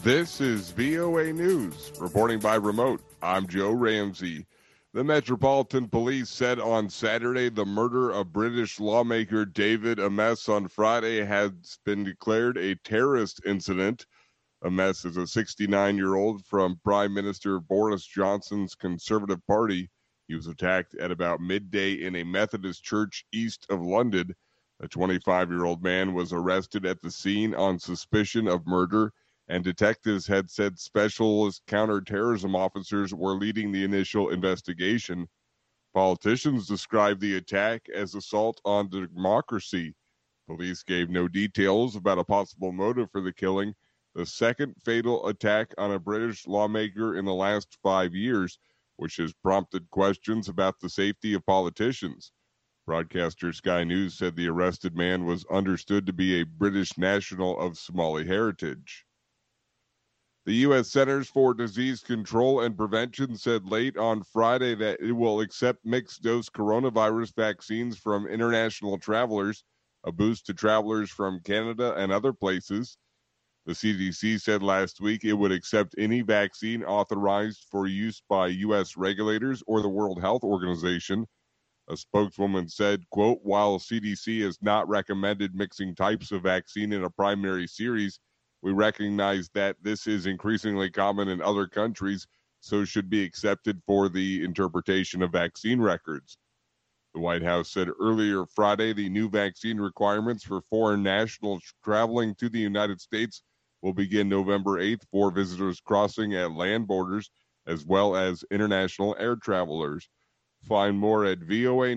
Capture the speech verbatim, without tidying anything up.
This is V O A News, reporting by remote. I'm Joe Ramsey. The Metropolitan Police said on Saturday the murder of British lawmaker David Amess on Friday has been declared a terrorist incident. Amess is a sixty-nine-year-old from Prime Minister Boris Johnson's Conservative Party. He was attacked at about midday in a Methodist church east of London. A twenty-five-year-old man was arrested at the scene on suspicion of murder, and detectives had said specialist counterterrorism officers were leading the initial investigation. Politicians described the attack as assault on democracy. Police gave no details about a possible motive for the killing, the second fatal attack on a British lawmaker in the last five years, which has prompted questions about the safety of politicians. Broadcaster Sky News said the arrested man was understood to be a British national of Somali heritage. The U S Centers for Disease Control and Prevention said late on Friday that it will accept mixed-dose coronavirus vaccines from international travelers, a boost to travelers from Canada and other places. The C D C said last week it would accept any vaccine authorized for use by U S regulators or the World Health Organization. A spokeswoman said, quote, while C D C has not recommended mixing types of vaccine in a primary series, we recognize that this is increasingly common in other countries, so should be accepted for the interpretation of vaccine records. The White House said earlier Friday the new vaccine requirements for foreign nationals traveling to the United States will begin November eighth for visitors crossing at land borders, as well as international air travelers. Find more at V O A